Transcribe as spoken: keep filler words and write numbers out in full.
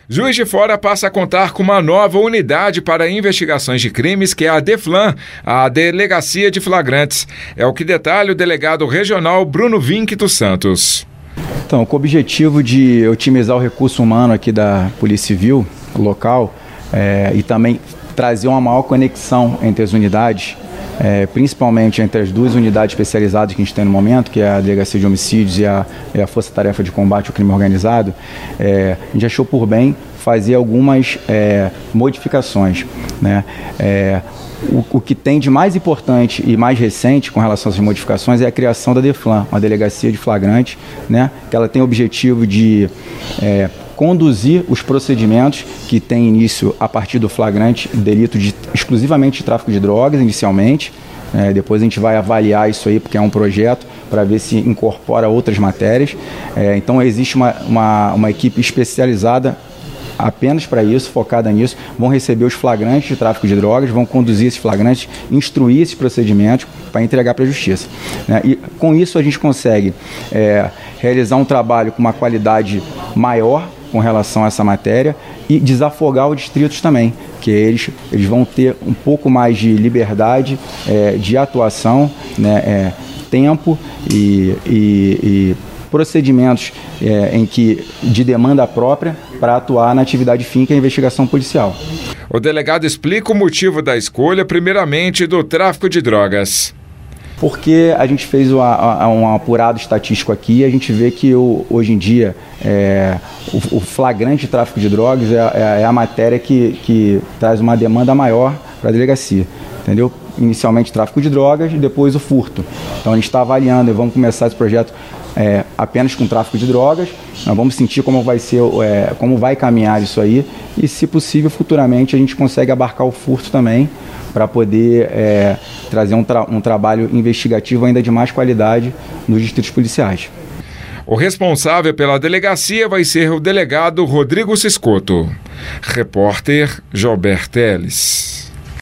Juiz de Fora passa a contar com uma nova unidade para investigações de crimes, que é a DEFLAN, a Delegacia de Flagrantes. É o que detalha o delegado regional Bruno Vinck dos Santos. Então, com o objetivo de otimizar o recurso humano aqui da Polícia Civil local é, e também trazer uma maior conexão entre as unidades, é, principalmente entre as duas unidades especializadas que a gente tem no momento, que é a Delegacia de Homicídios e a, e a Força Tarefa de Combate ao Crime Organizado, é, a gente achou por bem fazer algumas é, modificações, né? É, o, o que tem de mais importante e mais recente com relação a essas modificações é a criação da DEFLAN, uma Delegacia de Flagrante, né? Que ela tem o objetivo de é, conduzir os procedimentos que têm início a partir do flagrante delito de, exclusivamente de tráfico de drogas, inicialmente. É, depois a gente vai avaliar isso aí, porque é um projeto, para ver se incorpora outras matérias. É, então existe uma, uma, uma equipe especializada apenas para isso, focada nisso, vão receber os flagrantes de tráfico de drogas, vão conduzir esses flagrantes, instruir esses procedimentos para entregar para a justiça, né? E com isso a gente consegue é, realizar um trabalho com uma qualidade maior com relação a essa matéria e desafogar os distritos também, que eles, eles vão ter um pouco mais de liberdade é, de atuação, né, é, tempo e, e, e procedimentos é, em que, de demanda própria para atuar na atividade fim, que é a investigação policial. O delegado explica o motivo da escolha, primeiramente, do tráfico de drogas. Porque a gente fez uma, um apurado estatístico aqui, a gente vê que o, hoje em dia é, o, o flagrante de tráfico de drogas é, é a matéria que, que traz uma demanda maior para a delegacia, entendeu? Inicialmente tráfico de drogas e depois o furto. Então a gente está avaliando e vamos começar esse projeto é, apenas com tráfico de drogas. Nós vamos sentir como vai ser, é, como vai caminhar isso aí e, se possível, futuramente a gente consegue abarcar o furto também, para poder é, trazer um, tra- um trabalho investigativo ainda de mais qualidade nos distritos policiais. O responsável pela delegacia vai ser o delegado Rodrigo Ciscoto. Repórter Gilberto Teles.